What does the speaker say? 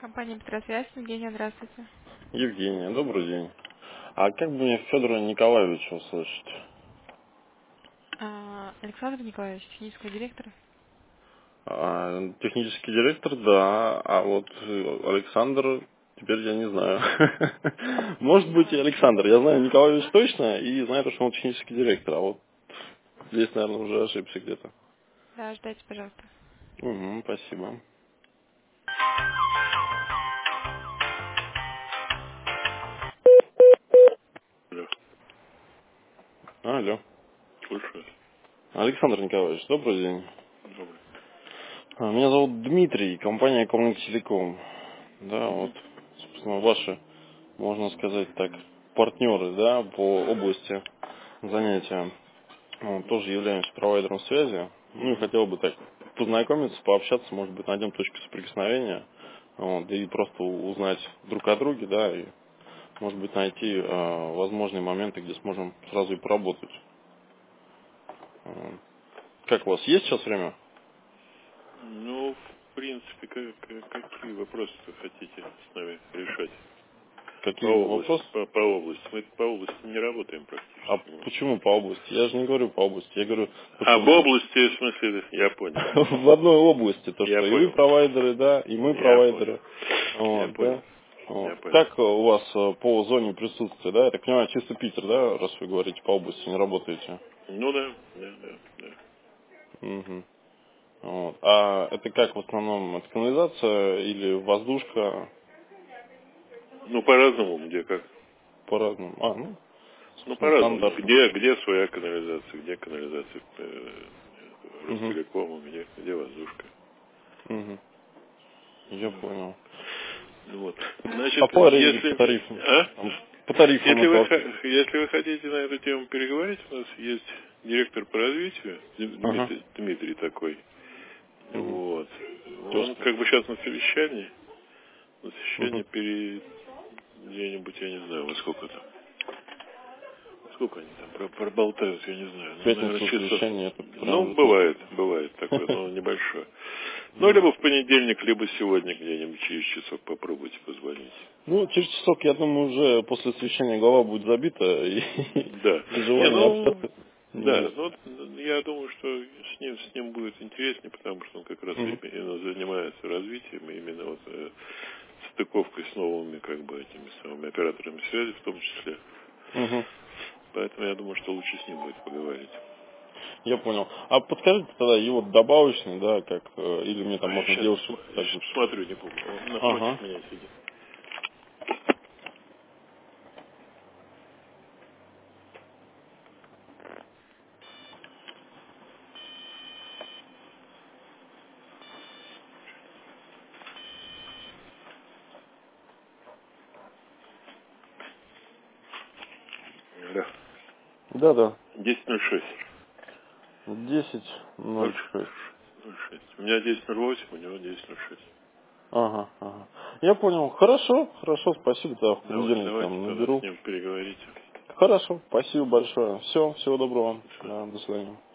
Компания «Петросвязь». Евгения, здравствуйте. Евгения, добрый день. А как бы мне Федора Николаевича услышать? Александр Николаевич, технический директор. Технический директор, да, а вот Александр, теперь я не знаю. Может быть и Александр. Я знаю Николаевич точно и знаю, что он технический директор, а вот здесь, наверное, уже ошибся где-то. Да, ждайте, пожалуйста. Угу, спасибо. Да, Алло. слушаю. Александр Николаевич, добрый день. Добрый. Меня зовут Дмитрий, компания Коммуник Телеком. Да, вот, Мгм. собственно, ваши, можно сказать так, партнеры, да, по области занятия. Вот, тоже являемся провайдером связи. Ну и Мгм. хотел бы так познакомиться, пообщаться, может быть, найдем точку соприкосновения. Вот, и просто узнать друг о друге, да, и, может быть, найти возможные моменты, где сможем сразу и поработать. Вот. Как у вас есть сейчас время? Ну, в принципе, какие вопросы вы хотите с нами решать? По Какие области, вопросы? по области. Мы по области не работаем А практически. Ну. почему по области? Я же не говорю по области, я говорю то, А что в области, в смысле, я понял. в одной области, то, Я что и вы понял. провайдеры, да, и мы Я понял. провайдеры. Я Вот, понял. да. Вот. Я понял. Как у вас по зоне присутствия, да? Я так понимаю, чисто Питер, да, раз вы говорите по области, не работаете. Ну да, да. Мгм. Вот. А это как в основном, это канализация или воздушка Ну, по-разному, где как. по-разному? Ну, Ну, собственно, по-разному. стандартно. Где своя канализация, где канализация Угу. Ростелекома, где воздушка. Угу. Я понял. Ну вот. А Значит, по аренде, по если... тарифам? А? По тарифам Если это вы, вообще. если вы хотите на эту тему переговорить, у нас есть директор по развитию, Ага. Дмитрий такой. Угу. Вот. Он Точно. как бы сейчас на совещании. Угу. Где-нибудь, я не знаю, во сколько там. Сколько они там проболтают, я не знаю. В Ну, наверное, пятницу часов. совещание, это Ну, прям жестко. бывает такое, но небольшое. Ну, Мгм. либо в понедельник, либо сегодня где-нибудь через часок попробуйте позвонить. Ну, через часок, я думаю, уже после совещания голова будет забита, и, Да. и Не, желание ну, общаться не да, будет. ну, я думаю, что с ним будет интереснее, потому что он как раз Мгм. именно занимается развитием, и именно вот стыковкой с новыми, как бы, этими самыми операторами связи в том числе. Мгм. Поэтому я думаю, что лучше с ним будет поговорить. Я понял. А подскажите тогда его добавочный, да, как, или мне там А я можно сейчас девушку так же. посмотрю, не помню. Он напротив Ага. меня сидит. Да. Да-да. 10:06. 10:06. 0:06. У меня 10:08, у него 10:06. Ага, ага. Я понял. Хорошо, хорошо, спасибо, тогда в понедельник Давайте там тогда с наберу. ним переговорите. Хорошо, спасибо большое. Все, всего доброго. До свидания. Да, до свидания.